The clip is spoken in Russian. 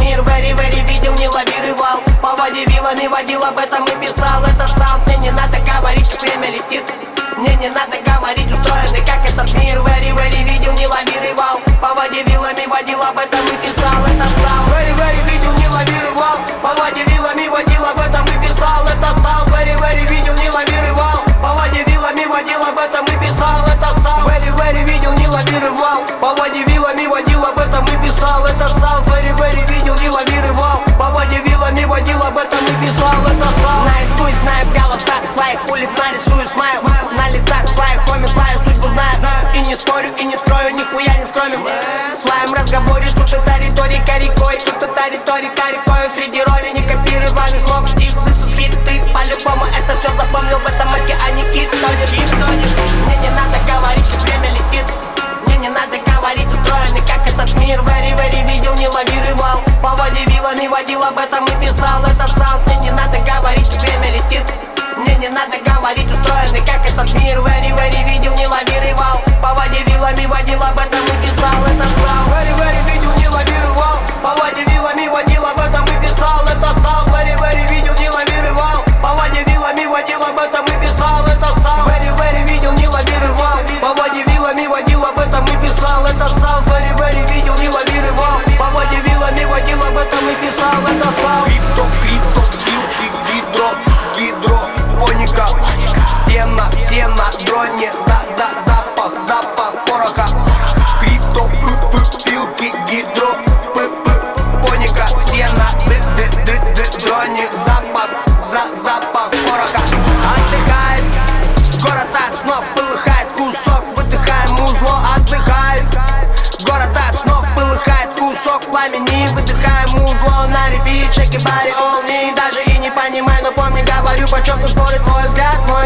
мир very видел, не лавировал. По воде вилами водил, об этом и писал этот саунд. Мне не надо говорить, как время летит. Мне не надо говорить, устроенный как этот мир very видел, не лавировал. По воде вилами водил, об этом и писал этот саунд. Very видел, не лавировал. По воде вилами водил, об этом и писал этот саунд. Very видел, не лавировал. По воде вилами водил, об этом и писал этот саунд. Very видел, не лавировал. По воде вилами водил, об этом и писал этот саунд. Very видел, не лавировал. По воде вилами водил, об этом и писал этот саунд. Наизусть знаю голос, так лайк, улиц нарисую смайл. На лицах слайк, хоми слаю, судьбу знаю. И не спорю, и не скрою, нихуя не скромен. В своем разговоре тут это риторика рекой. Тут это риторика рекой. Среди роли не копированный слог, стих, this хит. Ты по-любому это все запомнил, в этом океане кит тонет. Мне не надо говорить, как время летит. Мне не надо говорить, устроенный как этот мир very видел, не лавировал. По воде вилами водил, об этом и писал этот саунд. Мне не надо говорить, как время летит. Мне не надо говорить, устроенный как этот мир very видел, не лавировал. По воде вилами водил, об этом и писал этот саунд. Very видел, не лавировал. По воде вилами водил, об этом и писал этот саунд. Very видел, не лавировал. По воде вилами водил, об этом и писал этот саунд. Very видел, не лавировал. По воде вилами водил, об этом и писал этот саунд. Very видел, не лавировал. По воде вилами водил, об этом и писал этот саунд. Крипто, вилки, гидро, поника. Все на дроне, запах пороха. Крипто, вилки, гидро, поника. Все на дроне, запах пороха. Отдыхает, город от снов полыхает, кусок, выдыхаем узло, отдыхает. Город от снов полыхает, кусок пламени, выдыхаем узло на репит, шеки бари, all me. Даже и не понимаю, но помни, говорю, почем ты спорит твой взгляд, мой